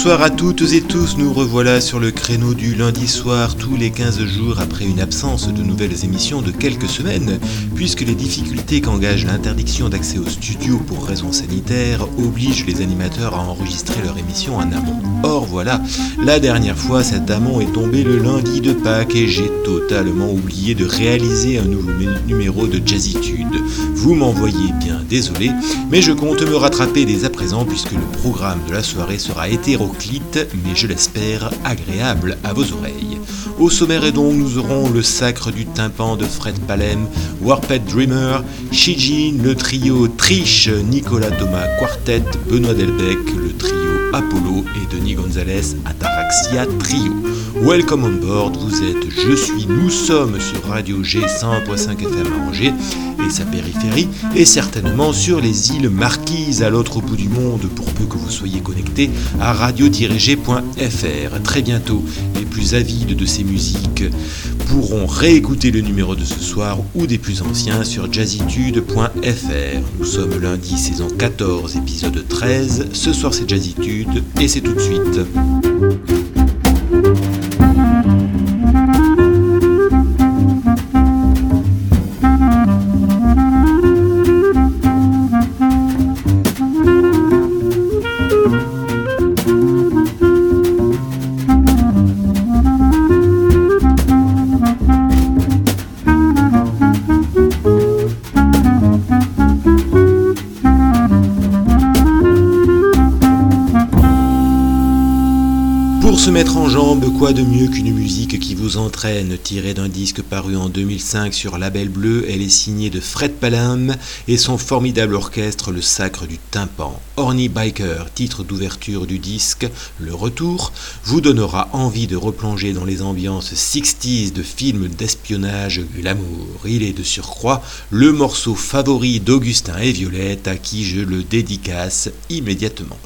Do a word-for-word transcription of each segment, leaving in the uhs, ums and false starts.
Bonsoir à toutes et tous, nous revoilà sur le créneau du lundi soir tous les quinze jours après une absence de nouvelles émissions de quelques semaines, puisque les difficultés qu'engage l'interdiction d'accès au studio pour raisons sanitaires obligent les animateurs à enregistrer leur émission en amont. Or voilà, la dernière fois cet amont est tombé le lundi de Pâques et j'ai totalement oublié de réaliser un nouveau numéro de Jazzitude. Vous m'en voyez bien désolé, mais je compte me rattraper dès à présent puisque le programme de la soirée sera hétéroclite, mais je l'espère agréable à vos oreilles. Au sommaire et donc, nous aurons le sacre du tympan de Fred Palem, Warped Dreamer, Shijin, le trio Triche, Nicolas Thomas Quartet, Benoît Delbecq, le trio Apollo et Denis Gonzalez Ataraxia Trio. Welcome on board, vous êtes, je suis, nous sommes sur Radio G cent un virgule cinq F M à Angers et sa périphérie, et certainement sur les îles Marquises à l'autre bout du monde pour peu que vous soyez connectés à radio tiret g point f r. Très bientôt, les plus avides de ces musiques pourront réécouter le numéro de ce soir ou des plus anciens sur jazzitude point f r. Nous sommes lundi, saison quatorze, épisode treize. Ce soir c'est Jazzitude et c'est tout de suite. Pour se mettre en jambe, quoi de mieux qu'une musique qui vous entraîne, tirée d'un disque paru en deux mille cinq sur Label Bleu. Elle est signée de Fred Palem et son formidable orchestre, le Sacre du Tympan. Horny Biker, titre d'ouverture du disque, le retour, vous donnera envie de replonger dans les ambiances soixante de films d'espionnage glamour. Il est de surcroît le morceau favori d'Augustin et Violette, à qui je le dédicace immédiatement.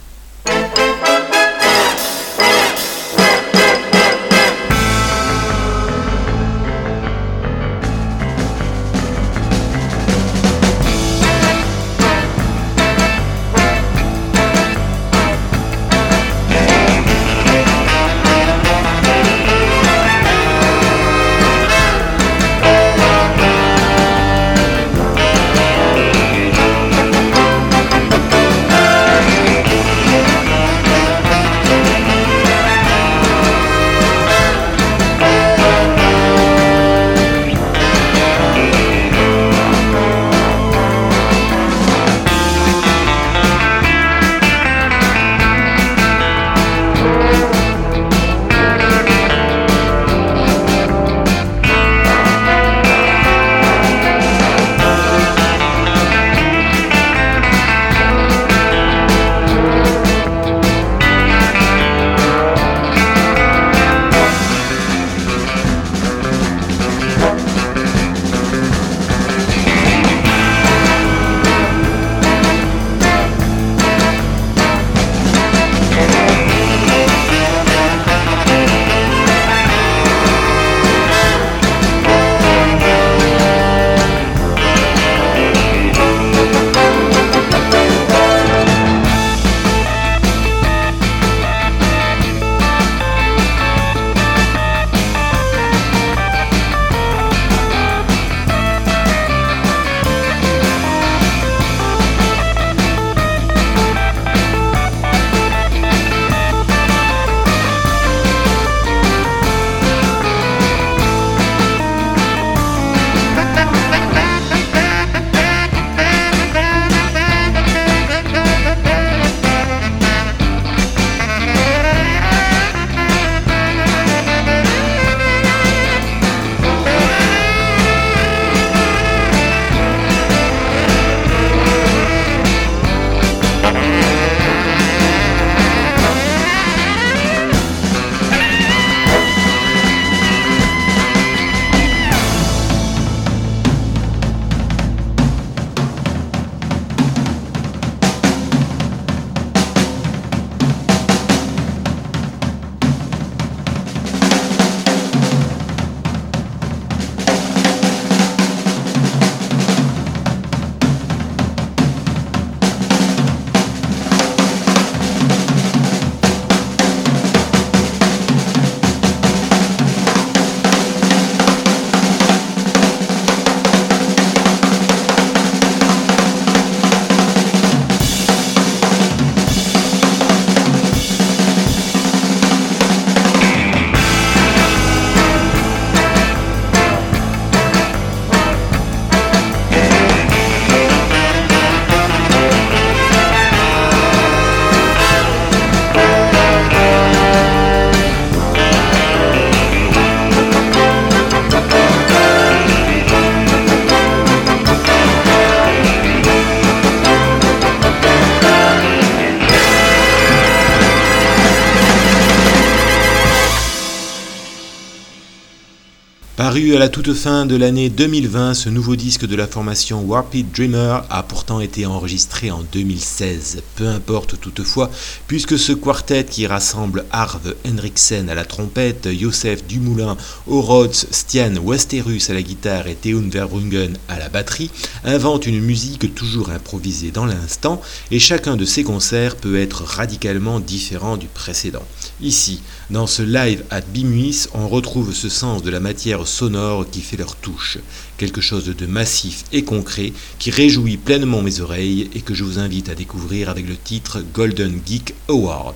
Paru à la toute fin de l'année deux mille vingt, ce nouveau disque de la formation Warped Dreamer a pourtant été enregistré en deux mille seize. Peu importe toutefois, puisque ce quartet qui rassemble Arve Henriksen à la trompette, Joseph Dumoulin au Rhodes, Stian Westerus à la guitare et Theun Verbruggen à la batterie, invente une musique toujours improvisée dans l'instant, et chacun de ces concerts peut être radicalement différent du précédent. Ici, dans ce live at Bimuis, on retrouve ce sens de la matière sonore qui fait leur touche, quelque chose de massif et concret qui réjouit pleinement mes oreilles et que je vous invite à découvrir avec le titre Golden Geek Award.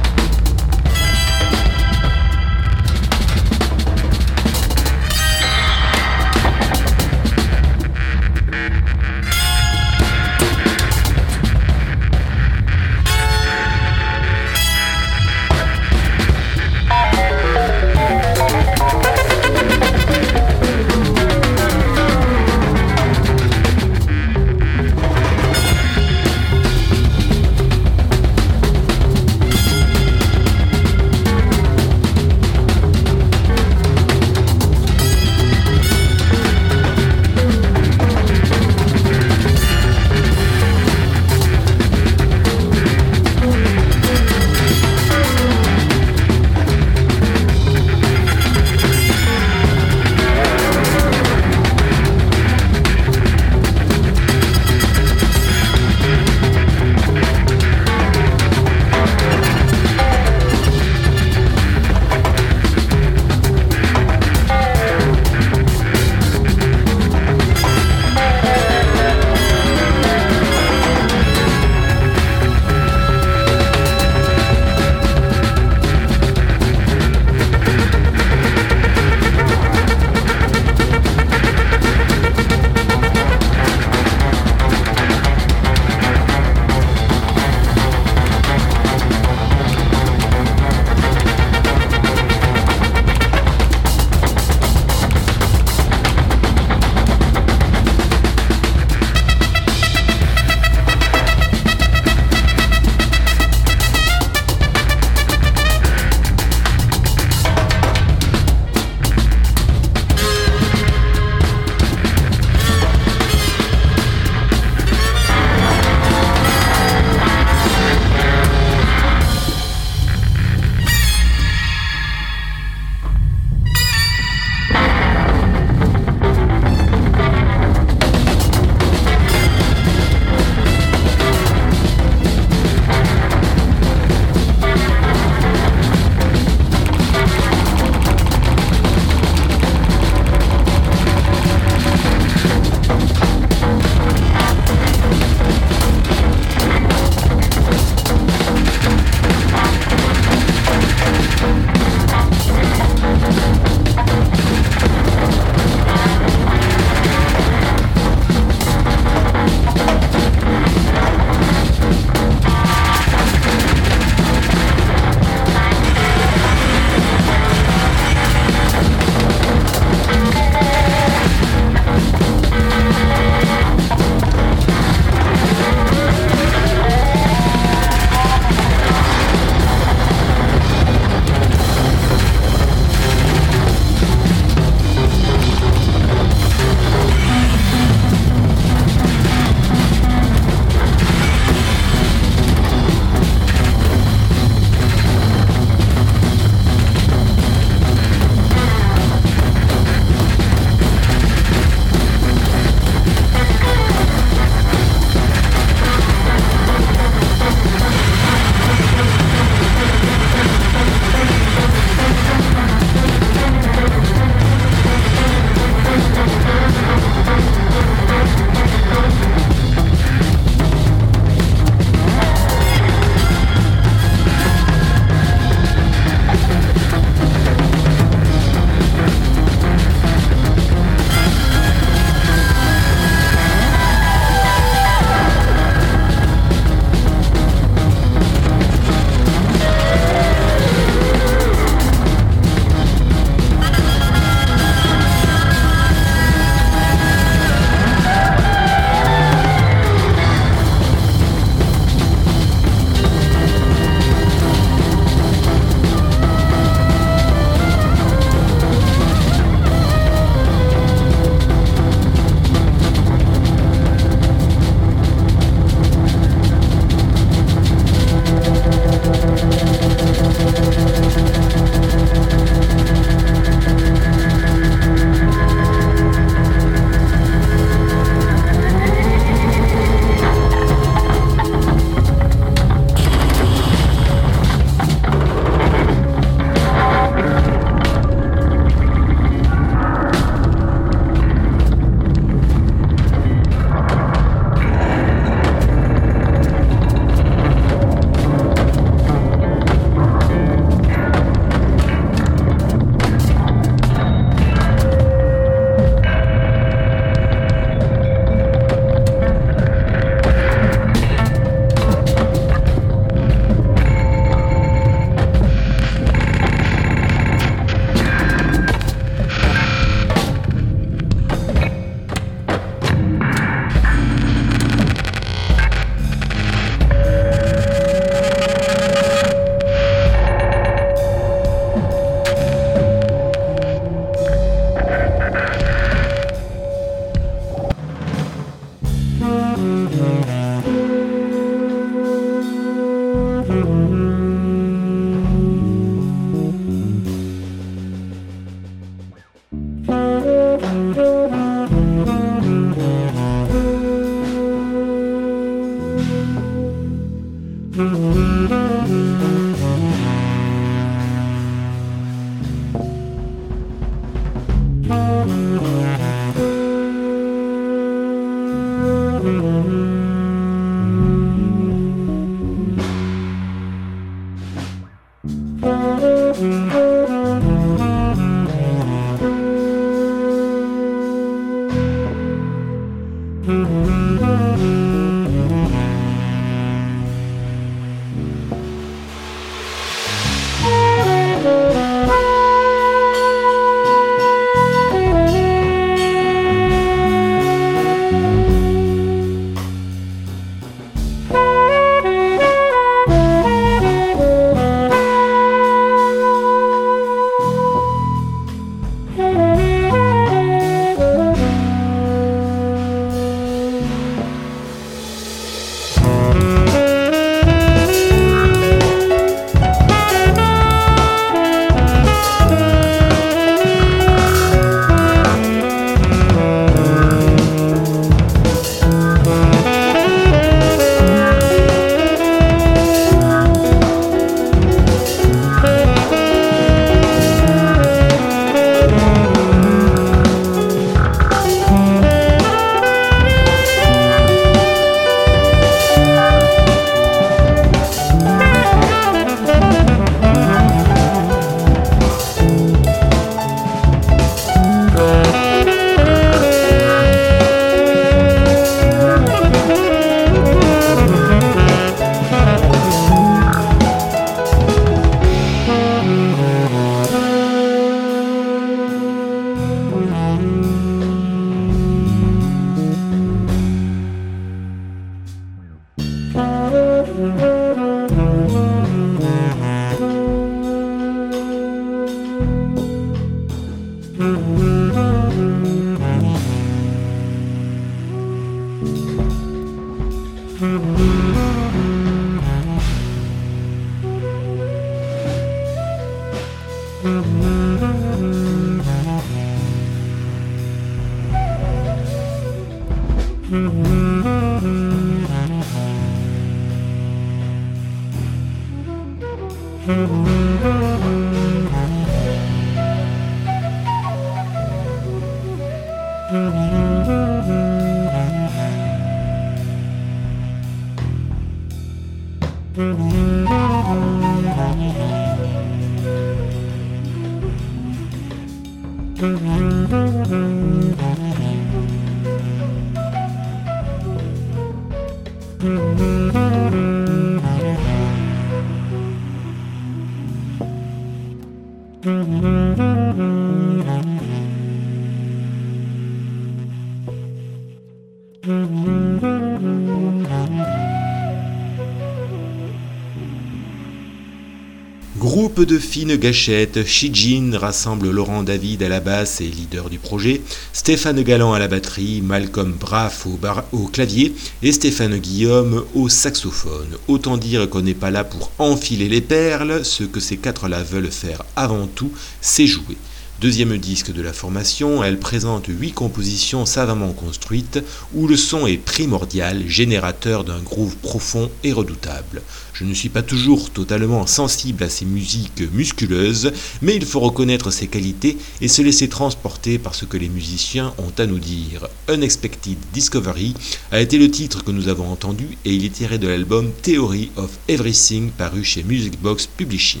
Groupe de fines gâchettes, Shijin rassemble Laurent David à la basse et leader du projet, Stéphane Galland à la batterie, Malcolm Braff au, bar- au clavier et Stéphane Guillaume au saxophone. Autant dire qu'on n'est pas là pour enfiler les perles, ce que ces quatre-là veulent faire avant tout, c'est jouer. Deuxième disque de la formation, elle présente huit compositions savamment construites où le son est primordial, générateur d'un groove profond et redoutable. Je ne suis pas toujours totalement sensible à ces musiques musculeuses, mais il faut reconnaître ses qualités et se laisser transporter par ce que les musiciens ont à nous dire. Unexpected Discovery a été le titre que nous avons entendu et il est tiré de l'album Theory of Everything paru chez Music Box Publishing.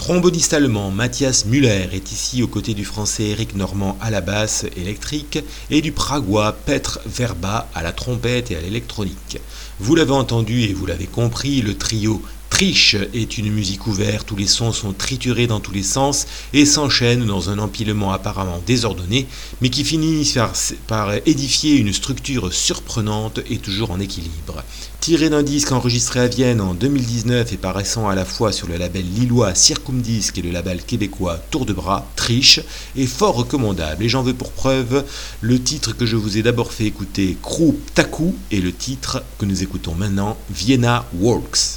Tromboniste allemand Matthias Müller est ici aux côtés du français Eric Normand à la basse électrique et du pragois Petr Verba à la trompette et à l'électronique. Vous l'avez entendu et vous l'avez compris, le trio Triche est une musique ouverte où les sons sont triturés dans tous les sens et s'enchaînent dans un empilement apparemment désordonné, mais qui finit par, par édifier une structure surprenante et toujours en équilibre. Tiré d'un disque enregistré à Vienne en deux mille dix-neuf et paraissant à la fois sur le label lillois Circumdisc et le label québécois Tour de Bras, Triche est fort recommandable et j'en veux pour preuve le titre que je vous ai d'abord fait écouter, Krou Ptaku, et le titre que nous écoutons maintenant, Vienna Walks.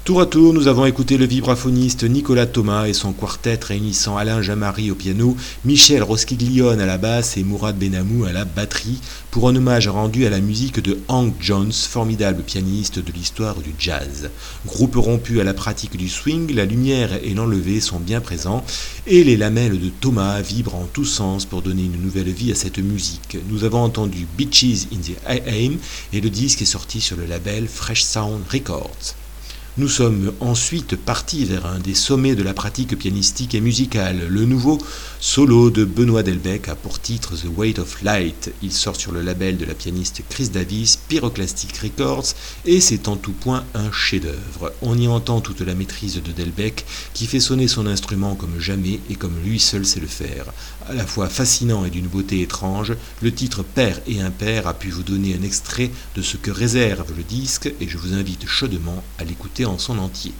Tour à tour, nous avons écouté le vibraphoniste Nicolas Thomas et son quartet réunissant Alain Jamari au piano, Michel Roskiglione à la basse et Mourad Benamou à la batterie, pour un hommage rendu à la musique de Hank Jones, formidable pianiste de l'histoire du jazz. Groupe rompu à la pratique du swing, la lumière et l'enlevé sont bien présents, et les lamelles de Thomas vibrent en tous sens pour donner une nouvelle vie à cette musique. Nous avons entendu Beaches in the Aim, et le disque est sorti sur le label Fresh Sound Records. Nous sommes ensuite partis vers un des sommets de la pratique pianistique et musicale. Le nouveau solo de Benoît Delbecq a pour titre The Weight of Light. Il sort sur le label de la pianiste Chris Davis, Pyroclastic Records, et c'est en tout point un chef-d'œuvre. On y entend toute la maîtrise de Delbecq, qui fait sonner son instrument comme jamais et comme lui seul sait le faire. À la fois fascinant et d'une beauté étrange, le titre Père et Impair a pu vous donner un extrait de ce que réserve le disque, et je vous invite chaudement à l'écouter en son entier.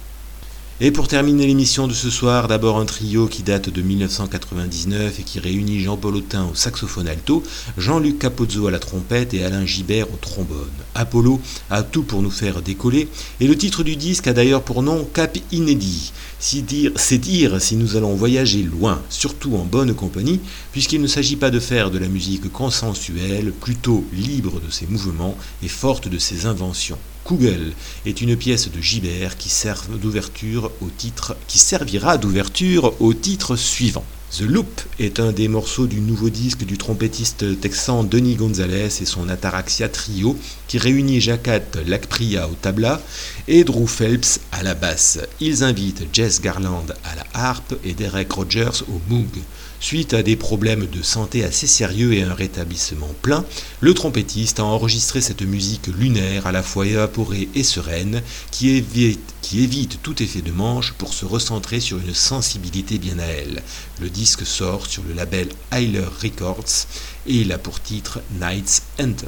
Et pour terminer l'émission de ce soir, d'abord un trio qui date de mille neuf cent quatre-vingt-dix-neuf et qui réunit Jean-Paul Autin au saxophone alto, Jean-Luc Capozzo à la trompette et Alain Gibert au trombone. Apollo a tout pour nous faire décoller, et le titre du disque a d'ailleurs pour nom Cap Inédit. C'est dire, c'est dire si nous allons voyager loin, surtout en bonne compagnie, puisqu'il ne s'agit pas de faire de la musique consensuelle, plutôt libre de ses mouvements et forte de ses inventions. Kugel est une pièce de Gibert qui, sert d'ouverture au titre, qui servira d'ouverture au titre suivant. The Loop est un des morceaux du nouveau disque du trompettiste texan Denis Gonzalez et son Ataraxia Trio qui réunit Jacat Lakpriya au tabla et Drew Phelps à la basse. Ils invitent Jess Garland à la harpe et Derek Rogers au moog. Suite à des problèmes de santé assez sérieux et un rétablissement plein, le trompettiste a enregistré cette musique lunaire à la fois évaporée et sereine qui évite, qui évite tout effet de manche pour se recentrer sur une sensibilité bien à elle. Le disque sort sur le label Hyler Records et il a pour titre Night's Enter.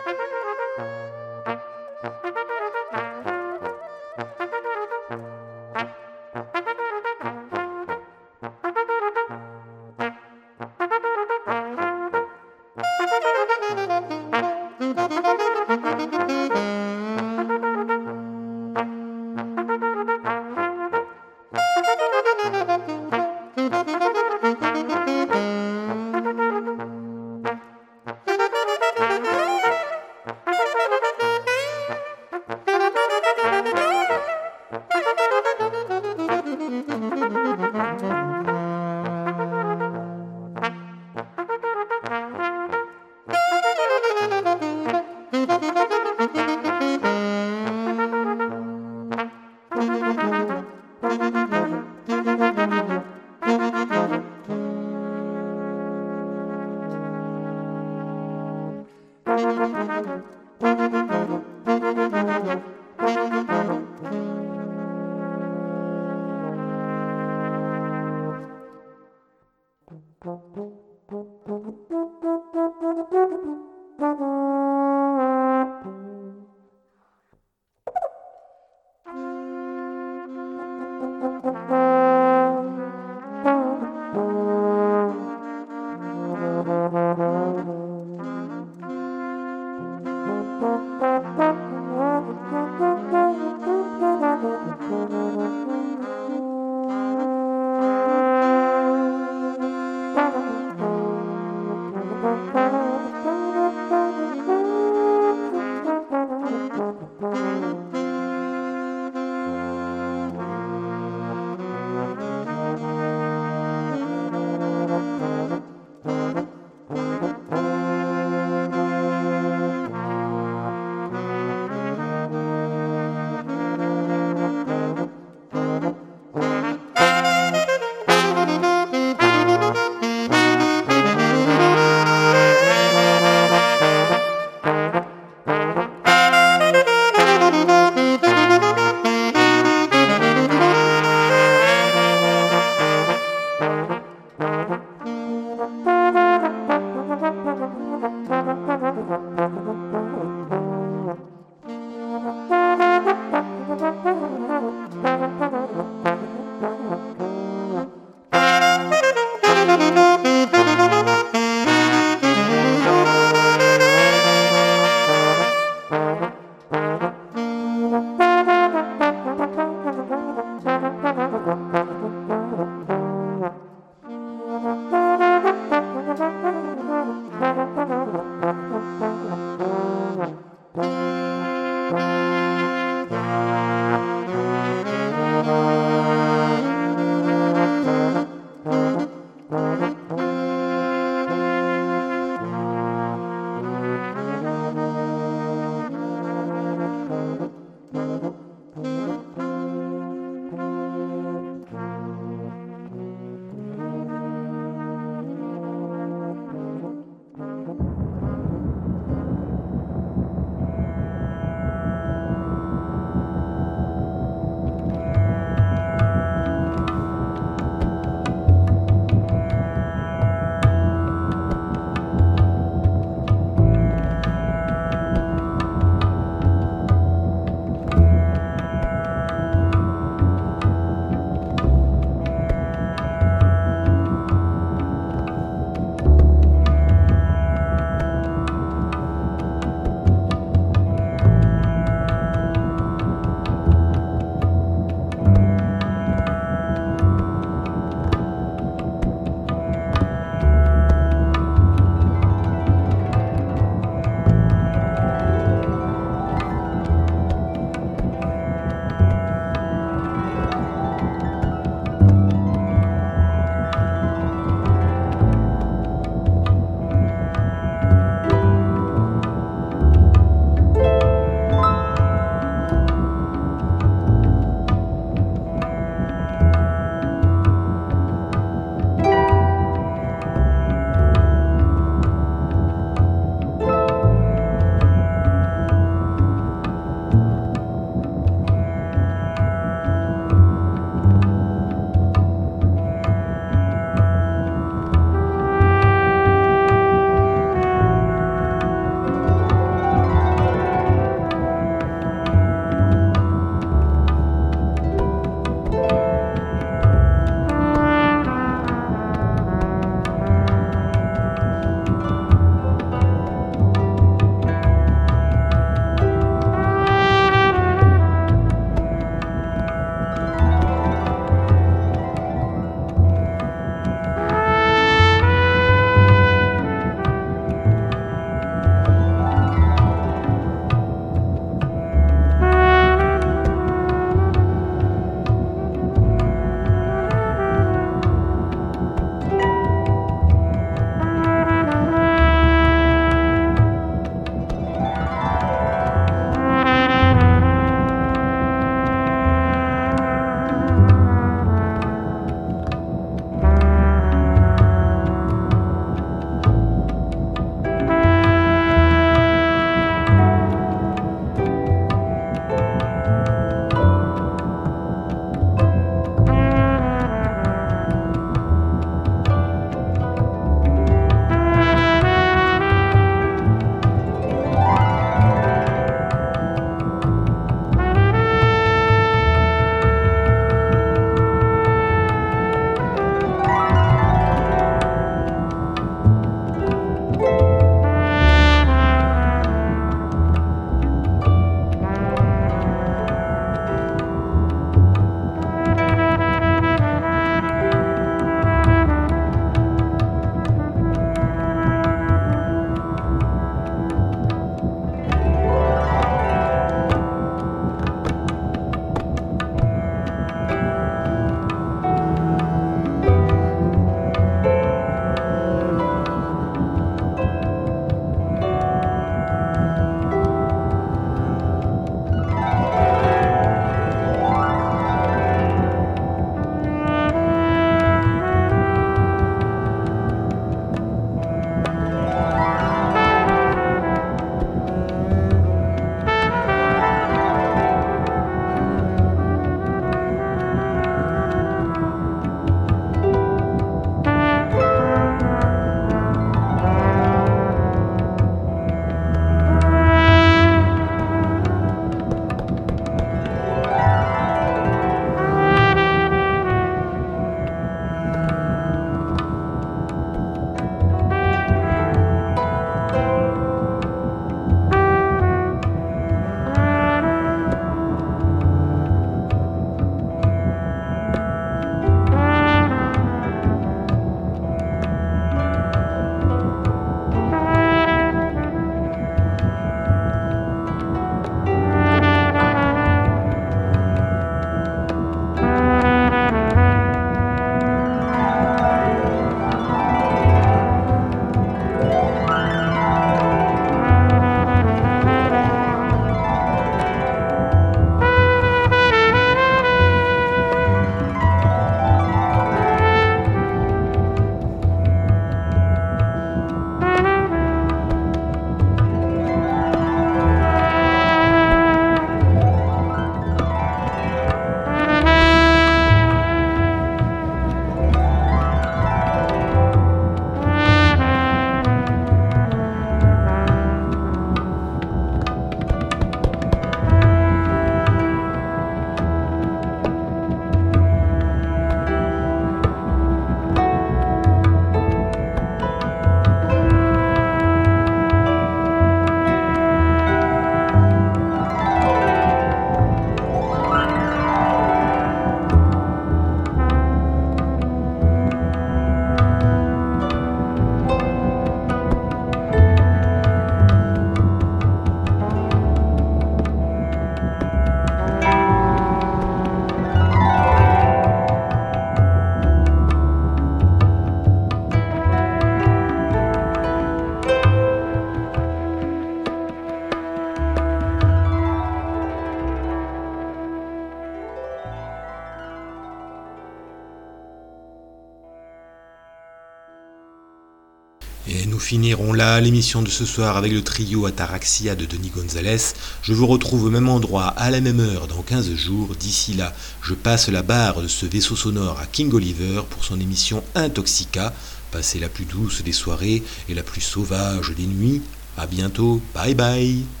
Et nous finirons là l'émission de ce soir avec le trio Ataraxia de Denis Gonzalez. Je vous retrouve au même endroit, à la même heure, dans quinze jours. D'ici là, je passe la barre de ce vaisseau sonore à King Oliver pour son émission Intoxica. Passez la plus douce des soirées et la plus sauvage des nuits. À bientôt, bye bye.